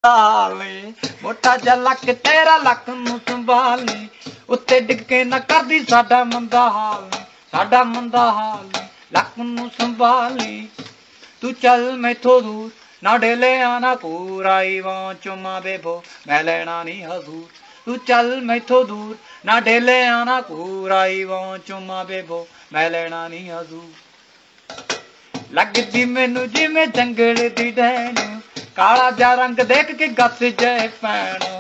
ਹਾਲੇ ਮੋਟਾ ਜਿਹਾ ਲੱਕ ਤੇਰਾ ਲੱਕ ਨੂੰ ਸੰਭਾਲੀ ਉੱਤੇ ਡਿੱਗੇ ਨਾ ਕਰਦੀ ਸਾਡਾ ਮੰਦਾ ਹਾਲ ਸਾਡਾ ਮੰਦਾ ਹਾਲ ਲੱਕ ਨੂੰ ਸੰਭਾਲੀ ਤੂੰ ਚੱਲ ਮੈਥੋਂ ਦੂਰ ਨਾ ਡੇਲਿਆ ਨਾ ਕੂਰਾਈ ਵਾਂ ਚੁਮਾ ਬੇਬੋ ਮੈਂ ਲੈਣਾ ਨੀ ਹਜ਼ੂਰ ਤੂੰ ਚੱਲ ਮੈਥੋਂ ਦੂਰ ਨਾ ਡੇਲਿਆ ਨਾ ਕੂਰਾਈ ਵਾਂ ਚੁਮਾ ਬੇਬੋ ਮੈਂ ਲੈਣਾ ਨੀ ਹਜ਼ੂਰ ਲੱਗਦੀ ਮੈਨੂੰ ਜਿਵੇਂ ਜੰਗਲ ਦੀ ਡੈਣ ਕਾਲਾ ਜਿਹਾ ਰੰਗ ਦੇਖ ਕੇ ਗੱਸ ਜੇ ਪੈਣ